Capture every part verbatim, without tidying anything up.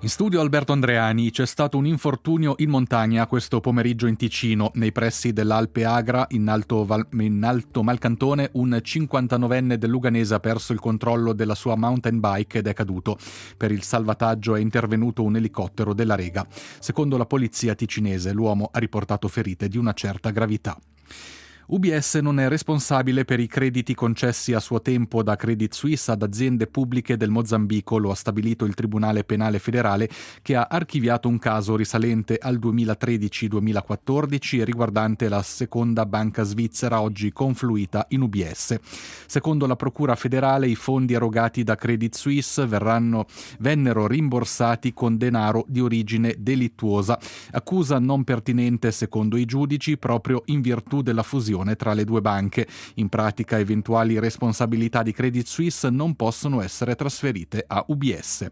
In studio Alberto Andreani. C'è stato un infortunio in montagna questo pomeriggio in Ticino, nei pressi dell'Alpe Agra, in Alto, Val- in Alto Malcantone. Un cinquantanovenne del Luganese ha perso il controllo della sua mountain bike ed è caduto. Per il salvataggio è intervenuto un elicottero della Rega. Secondo la polizia ticinese, l'uomo ha riportato ferite di una certa gravità. U B S non è responsabile per i crediti concessi a suo tempo da Credit Suisse ad aziende pubbliche del Mozambico, lo ha stabilito il Tribunale Penale Federale, che ha archiviato un caso risalente al duemilatredici duemilaquattordici e riguardante la seconda banca svizzera oggi confluita in U B S. Secondo la Procura federale, i fondi erogati da Credit Suisse verranno, vennero rimborsati con denaro di origine delittuosa, accusa non pertinente secondo i giudici proprio in virtù della fusione tra le due banche. In pratica, eventuali responsabilità di Credit Suisse non possono essere trasferite a U B S.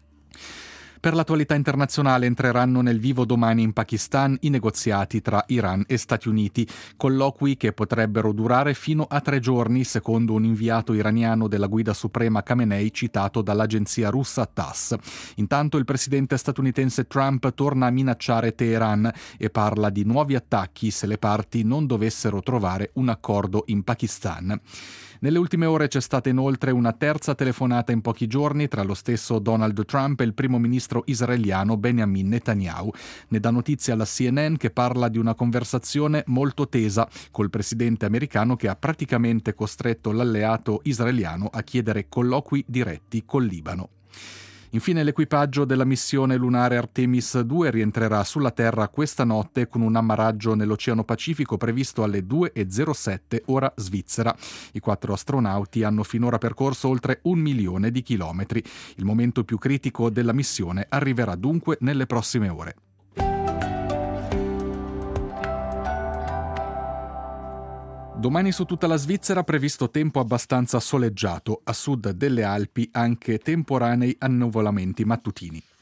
Per l'attualità internazionale entreranno nel vivo domani in Pakistan i negoziati tra Iran e Stati Uniti, colloqui che potrebbero durare fino a tre giorni, secondo un inviato iraniano della guida suprema Khamenei citato dall'agenzia russa TASS. Intanto il presidente statunitense Trump torna a minacciare Teheran e parla di nuovi attacchi se le parti non dovessero trovare un accordo in Pakistan. Nelle ultime ore c'è stata inoltre una terza telefonata in pochi giorni tra lo stesso Donald Trump e il primo ministro israeliano Benjamin Netanyahu. Ne dà notizia la C N N, che parla di una conversazione molto tesa col presidente americano, che ha praticamente costretto l'alleato israeliano a chiedere colloqui diretti col Libano. Infine l'equipaggio della missione lunare Artemis due rientrerà sulla Terra questa notte con un ammaraggio nell'Oceano Pacifico previsto alle due e zero sette ora svizzera. I quattro astronauti hanno finora percorso oltre un milione di chilometri. Il momento più critico della missione arriverà dunque nelle prossime ore. Domani su tutta la Svizzera previsto tempo abbastanza soleggiato, a sud delle Alpi anche temporanei annuvolamenti mattutini.